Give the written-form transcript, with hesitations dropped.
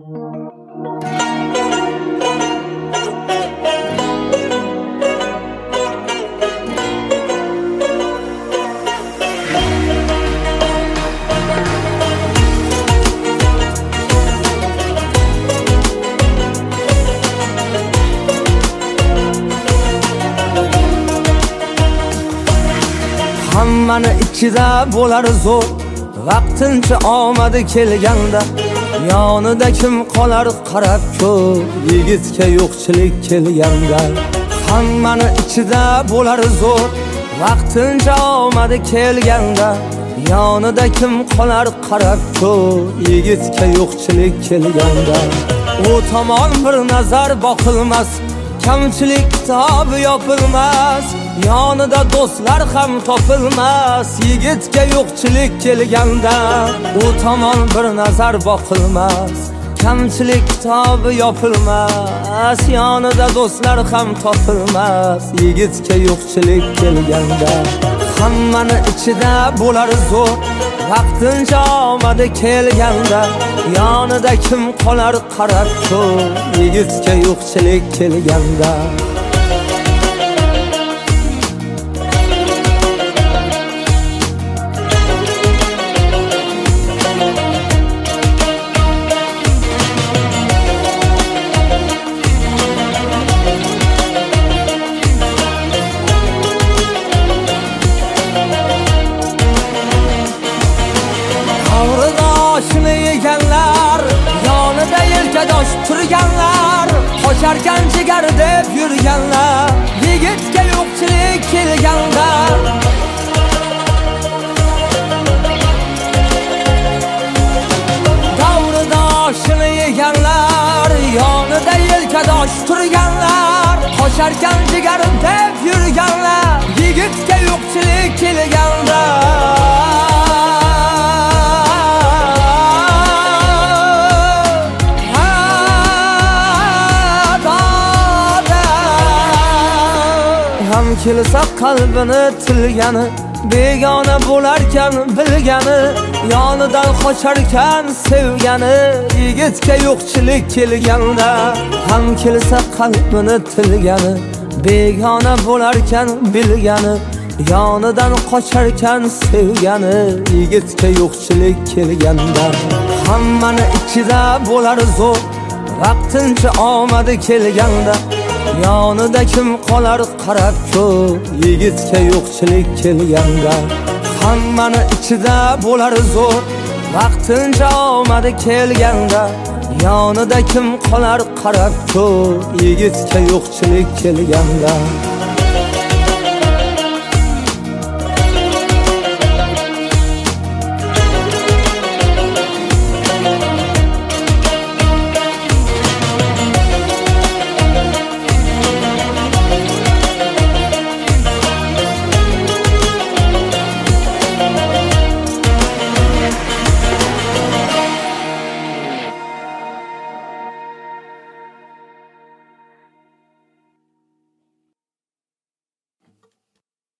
Hammani ichida bo'lar zo'r, vaqtincha omadi kelganda yonida kim qolar qarab ko'r, yigitga yo'qchilik kelganda. Hammani ichida bo'lar zo'r, vaqtincha omadi kelganda yonida kim qolar qarab ko'r, yigitga yo'qchilik kelganda. U tomon bir nazar boqilmas, kamchilik kitobi yopilmas, yonida do'stlar ham topilmas, yigitga yo'qchilik kelganda. U tomon bir nazar boqilmas, kamchilik kitobi yopilmas, yonida do'stlar ham topilmas, yigitga yo'qchilik kelganda. Hammani ichida bo'lar zo'r, vaqtincha omadi kelganda yonida kim qolar qarab ko'r, yigitga yo'qchilik kelganda. Oshini yeganlar, yonida yelkadosh turganlar, qocharkan jigar deb yurganlar, yigitga yo'qchilik kelganda. Davrida oshini yeganlar, yonida yelkadosh turganlar, qocharkan jigar deb yurganlar, yigitga yo'qchilik kelganda. Ham kelsa qalbini tilgani, begona bo'larkan bilgani, yonidan qocharkan sevgani, yigitga yo'qchilik kelganda. Ham kelsa qalbini tilgani, begona bo'larkan bilgani, yonidan qocharkan sevgani, yigitga yo'qchilik kelganda. Hammani ichida bo'lar zo'r, vaqtincha omadi kelganda yonida kim qolar qarab ko'r, yigitga yo'qchilik kelganda. Hammani ichida bo'lar zo'r, vaqtincha omadi kelganda yonida kim qolar qarab ko'r, yigitga yo'qchilik kelganda.